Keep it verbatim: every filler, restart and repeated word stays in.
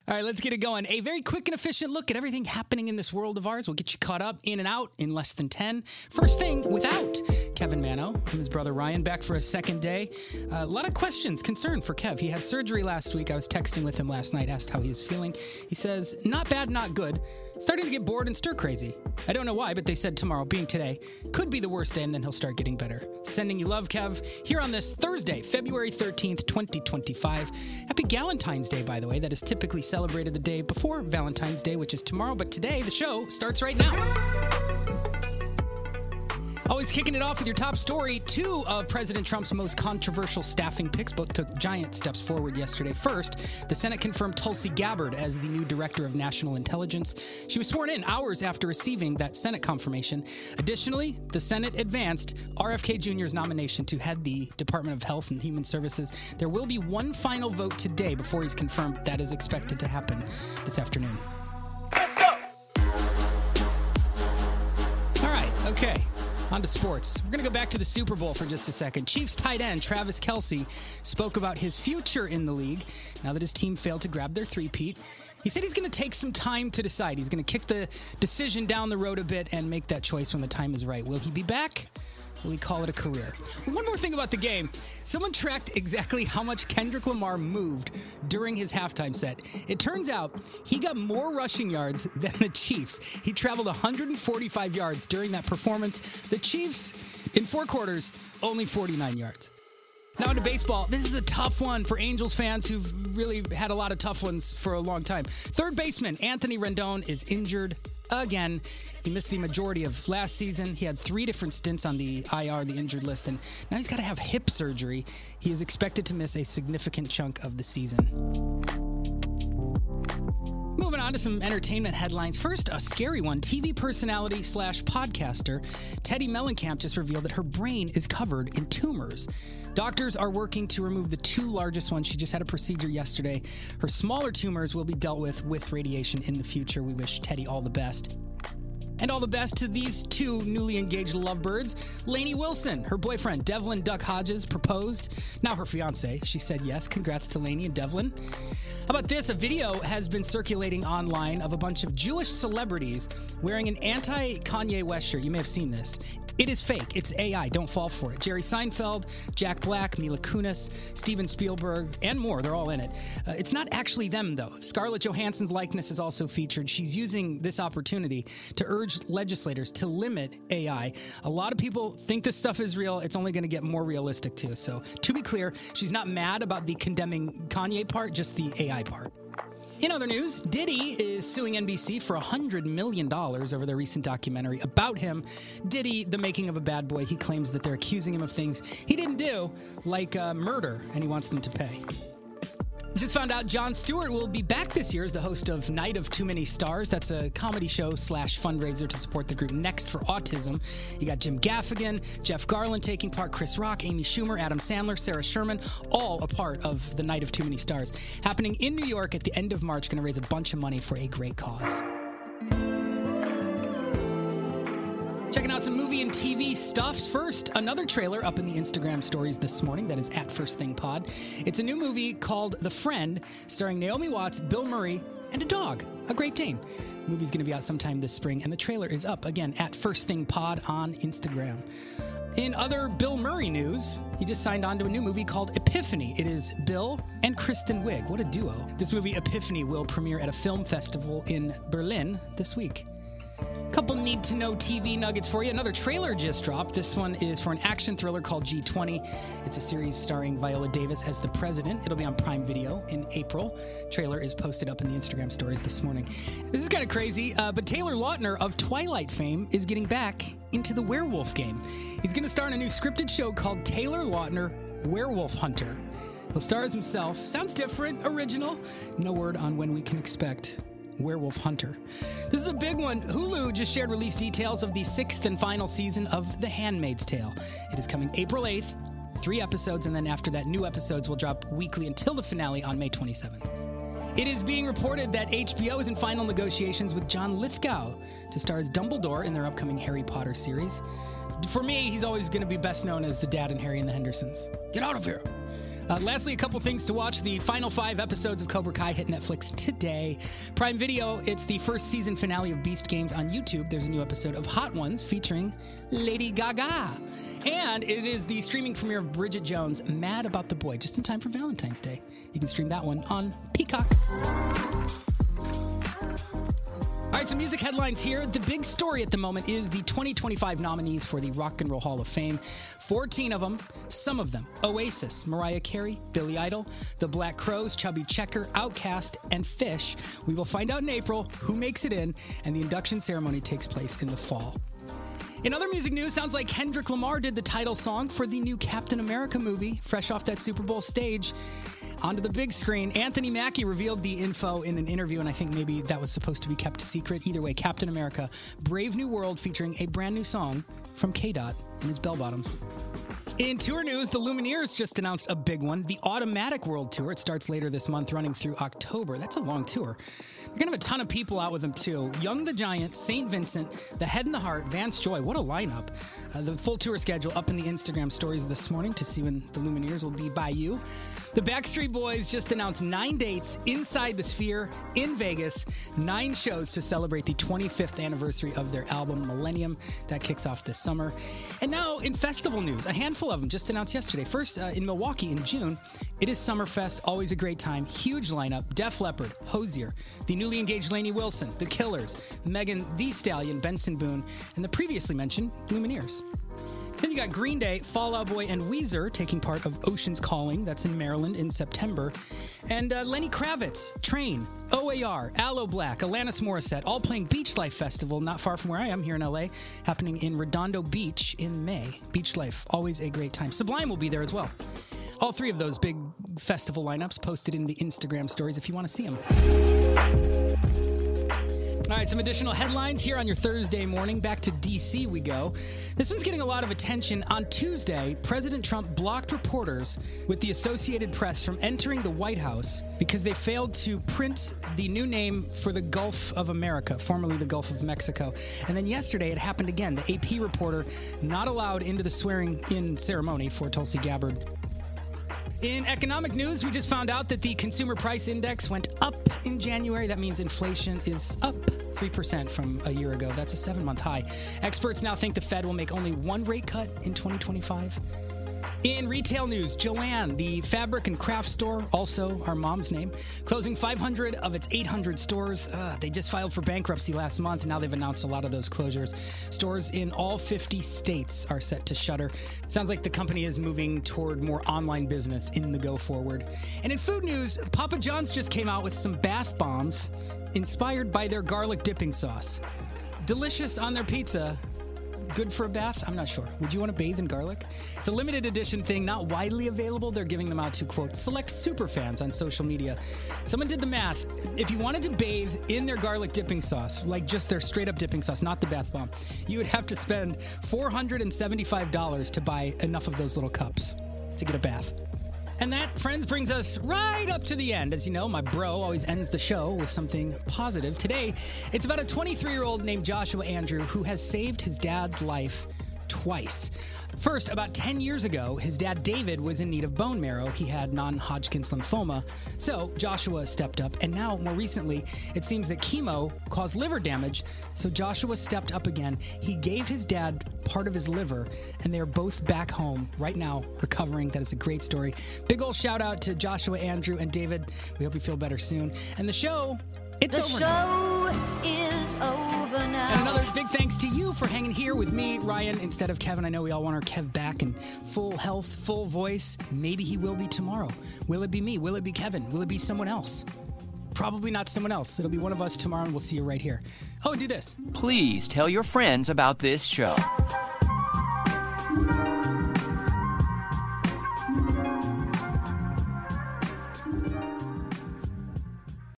All right, let's get it going. A very quick and efficient look at everything happening in this world of ours. We'll get you caught up, in and out, in less than ten. First thing, without Kevin Mano and his brother Ryan, back for a second day. Uh, a lot of questions, concern for Kev. He had surgery last week. I was texting with him last night, asked how he was feeling. He says, not bad, not good. Starting to get bored and stir crazy. I don't know why, but they said tomorrow, being today, could be the worst day, and then he'll start getting better. Sending you love, Kev, here on this Thursday, February thirteenth, twenty twenty-five. Happy Galentine's Day, by the way. That is typically celebrated the day before Valentine's Day, which is tomorrow, but today the show starts right now. Always kicking it off with your top story. Two of President Trump's most controversial staffing picks both took giant steps forward yesterday. First, the Senate confirmed Tulsi Gabbard as the new Director of National Intelligence. She was sworn in hours after receiving that Senate confirmation. Additionally, the Senate advanced R F K Junior's nomination to head the Department of Health and Human Services. There will be one final vote today before he's confirmed. That is expected to happen this afternoon. Let's go! All right, okay. On to sports. We're going to go back to the Super Bowl for just a second. Chiefs tight end Travis Kelce spoke about his future in the league now that his team failed to grab their three-peat. He said he's going to take some time to decide. He's going to kick the decision down the road a bit and make that choice when the time is right. Will he be back? Will he call it a career? One more thing about the game. Someone tracked exactly how much Kendrick Lamar moved during his halftime set. It turns out he got more rushing yards than the Chiefs. He traveled one hundred forty-five yards during that performance. The Chiefs, in four quarters, only forty-nine yards. Now into baseball. This is a tough one for Angels fans who've really had a lot of tough ones for a long time. Third baseman Anthony Rendon is injured again. He missed the majority of last season. He had three different stints on the I R, the injured list, and now he's got to have hip surgery. He is expected to miss a significant chunk of the season. Moving on to some entertainment headlines. First, a scary one. T V personality slash podcaster Teddi Mellencamp just revealed that her brain is covered in tumors. Doctors are working to remove the two largest ones. She just had a procedure yesterday. Her smaller tumors will be dealt with with radiation in the future. We wish Teddi all the best. And all the best to these two newly engaged lovebirds. Lainey Wilson, her boyfriend, Devlin Duck Hodges, proposed. Now her fiance. She said yes. Congrats to Lainey and Devlin. How about this? A video has been circulating online of a bunch of Jewish celebrities wearing an anti-Kanye West shirt. You may have seen this. It is fake. It's A I. Don't fall for it. Jerry Seinfeld, Jack Black, Mila Kunis, Steven Spielberg, and more. They're all in it. Uh, it's not actually them, though. Scarlett Johansson's likeness is also featured. She's using this opportunity to urge legislators to limit A I. A lot of people think this stuff is real. It's only going to get more realistic, too. So, to be clear, she's not mad about the condemning Kanye part, just the A I part. In other news, Diddy is suing N B C for one hundred million dollars over their recent documentary about him. Diddy, the making of a bad boy, he claims that they're accusing him of things he didn't do, like uh, murder, and he wants them to pay. We just found out Jon Stewart will be back this year as the host of Night of Too Many Stars. That's a comedy show slash fundraiser to support the group Next for Autism. You got Jim Gaffigan, Jeff Garland taking part, Chris Rock, Amy Schumer, Adam Sandler, Sarah Sherman, all a part of the Night of Too Many Stars. Happening in New York at the end of March, going to raise a bunch of money for a great cause. Checking out some movie and T V stuffs. First, another trailer up in the Instagram stories this morning that is at First Thing Pod. It's a new movie called The Friend, starring Naomi Watts, Bill Murray, and a dog, a Great Dane. The movie's going to be out sometime this spring, and the trailer is up, again, at First Thing Pod on Instagram. In other Bill Murray news, he just signed on to a new movie called Epiphany. It is Bill and Kristen Wiig. What a duo. This movie, Epiphany, will premiere at a film festival in Berlin this week. Couple need-to-know T V nuggets for you. Another trailer just dropped. This one is for an action thriller called G twenty. It's a series starring Viola Davis as the president. It'll be on Prime Video in April. Trailer is posted up in the Instagram stories this morning. This is kind of crazy, uh, but Taylor Lautner of Twilight fame is getting back into the werewolf game. He's going to star in a new scripted show called Taylor Lautner Werewolf Hunter. He'll star as himself. Sounds different, original. No word on when we can expect Werewolf Hunter. This is a big one. Hulu just shared release details of the sixth and final season of The Handmaid's Tale. It is coming April eighth, three episodes, and then after that, new episodes will drop weekly until the finale on May twenty-seventh. It is being reported that H B O is in final negotiations with John Lithgow to star as Dumbledore in their upcoming Harry Potter series. For me, he's always going to be best known as the dad in Harry and the Hendersons. Get out of here. Uh, lastly, a couple things to watch. The final five episodes of Cobra Kai hit Netflix today. Prime Video, it's the first season finale of Beast Games on YouTube. There's a new episode of Hot Ones featuring Lady Gaga. And it is the streaming premiere of Bridget Jones' Mad About the Boy, just in time for Valentine's Day. You can stream that one on Peacock. All right, some music headlines here. The big story at the moment is the twenty twenty-five nominees for the Rock and Roll Hall of Fame. fourteen of them, some of them, Oasis, Mariah Carey, Billy Idol, The Black Crowes, Chubby Checker, Outkast, and Fish. We will find out in April who makes it in, and the induction ceremony takes place in the fall. In other music news, sounds like Kendrick Lamar did the title song for the new Captain America movie, fresh off that Super Bowl stage. Onto the big screen, Anthony Mackie revealed the info in an interview, and I think maybe that was supposed to be kept secret. Either way, Captain America, Brave New World, featuring a brand new song from K-Dot and his bell-bottoms. In tour news, the Lumineers just announced a big one, the Automatic World Tour. It starts later this month, running through October. That's a long tour. They're going to have a ton of people out with them, too. Young the Giant, Saint Vincent, The Head and the Heart, Vance Joy. What a lineup. Uh, the full tour schedule up in the Instagram stories this morning to see when the Lumineers will be by you. The Backstreet Boys just announced nine dates inside the Sphere in Vegas, nine shows to celebrate the twenty-fifth anniversary of their album Millennium. That kicks off this summer. And now in festival news, a handful of them just announced yesterday. First, uh, in Milwaukee in June, it is Summerfest, always a great time. Huge lineup, Def Leppard, Hozier, the newly engaged Lainey Wilson, The Killers, Megan Thee Stallion, Benson Boone, and the previously mentioned Lumineers. Then you got Green Day, Fall Out Boy, and Weezer taking part of Ocean's Calling. That's in Maryland in September. And uh, Lenny Kravitz, Train, O A R, Aloe Black, Alanis Morissette, all playing Beach Life Festival not far from where I am here in L A, happening in Redondo Beach in May. Beach Life, always a great time. Sublime will be there as well. All three of those big festival lineups posted in the Instagram stories if you want to see them. All right, some additional headlines here on your Thursday morning. Back to D C we go. This one's getting a lot of attention. On Tuesday, President Trump blocked reporters with the Associated Press from entering the White House because they failed to print the new name for the Gulf of America, formerly the Gulf of Mexico. And then yesterday, it happened again. The A P reporter not allowed into the swearing-in ceremony for Tulsi Gabbard. In economic news, we just found out that the Consumer Price Index went up in January. That means inflation is up three percent from a year ago. That's a seven-month high. Experts now think the Fed will make only one rate cut in twenty twenty-five. In retail news, Joanne, the fabric and craft store, also our mom's name, closing five hundred of its eight hundred stores. Uh, they just filed for bankruptcy last month, and now they've announced a lot of those closures. Stores in all fifty states are set to shutter. Sounds like the company is moving toward more online business in the go forward. And in food news, Papa John's just came out with some bath bombs inspired by their garlic dipping sauce. Delicious on their pizza. Good for a bath? I'm not sure. Would you want to bathe in garlic? It's a limited edition thing, not widely available. They're giving them out to, quote, select super fans on social media. Someone did the math. If you wanted to bathe in their garlic dipping sauce, like just their straight up dipping sauce, not the bath bomb, you would have to spend four hundred seventy-five dollars to buy enough of those little cups to get a bath. And that, friends, brings us right up to the end. As you know, my bro always ends the show with something positive. Today, it's about a twenty-three-year-old named Joshua Andrew who has saved his dad's life twice. First, about ten years ago, his dad David was in need of bone marrow. He had non-Hodgkin's lymphoma. So Joshua stepped up. And now, more recently, it seems that chemo caused liver damage. So Joshua stepped up again. He gave his dad part of his liver, and they're both back home right now, recovering. That is a great story. Big ol' shout out to Joshua, Andrew, and David. We hope you feel better soon. And the show, it's the over show now. is over now. And another big thanks to you for hanging here with me, Ryan, instead of Kevin. I know we all want our Kev back in full health, full voice. Maybe he will be tomorrow. Will it be me? Will it be Kevin? Will it be someone else? Probably not someone else. It'll be one of us tomorrow, and we'll see you right here. Oh, do this. Please tell your friends about this show.